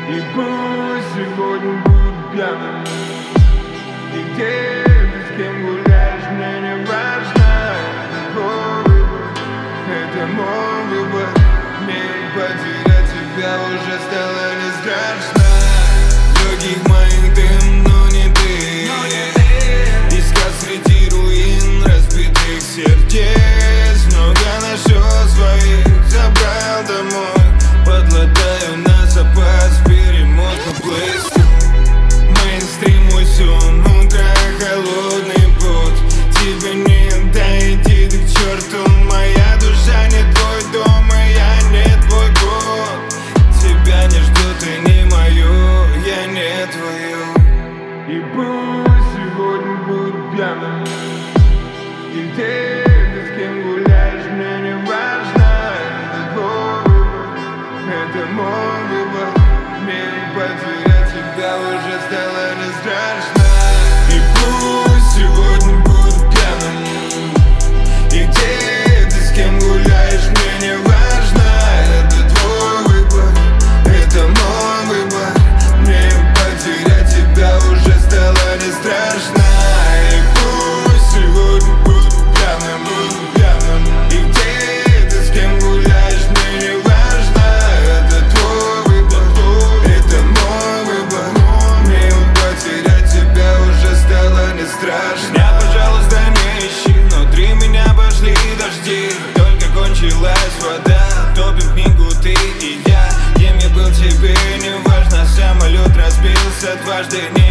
И пусть сегодня будет пьяным. И где ты, с кем гуляешь, мне не важно. Это мой выбор. Мне потерять тебя уже стало не страшно. Легких моих дым, но не ты. Искал среди руин разбитых сердец. Много нашел своих, забрал домой. Подладаю на запас, перемотку плейлист. Мейнстрим мой сон, утро холодный пот. Тебе не дойти, ты к черту. Моя душа не твой дом, и я не твой год. Тебя не жду, ты не мою, я не твою. И пусть сегодня будет пьяным. И где ты, с кем гуляешь, мне не важно. Это твой выбор, это мой выбор. Мне потерять тебя уже стало не страшно. И пусть сегодня будет пьяным. И где ты, с кем гуляешь, мне не важно. Это твой выбор, это мой выбор. Мне потерять тебя уже стало не страшно. И пусть сегодня будет пьяным. И где ты, с кем гуляешь, мне не важно. Это твой выбор, это мой выбор. Мне потерять тебя уже стало не страшно. Меня, пожалуйста, не ищи, внутри меня пошли дожди. Только кончилась вода, топим книгу ты и я. Кем я был тебе не важно, самолет разбился дважды.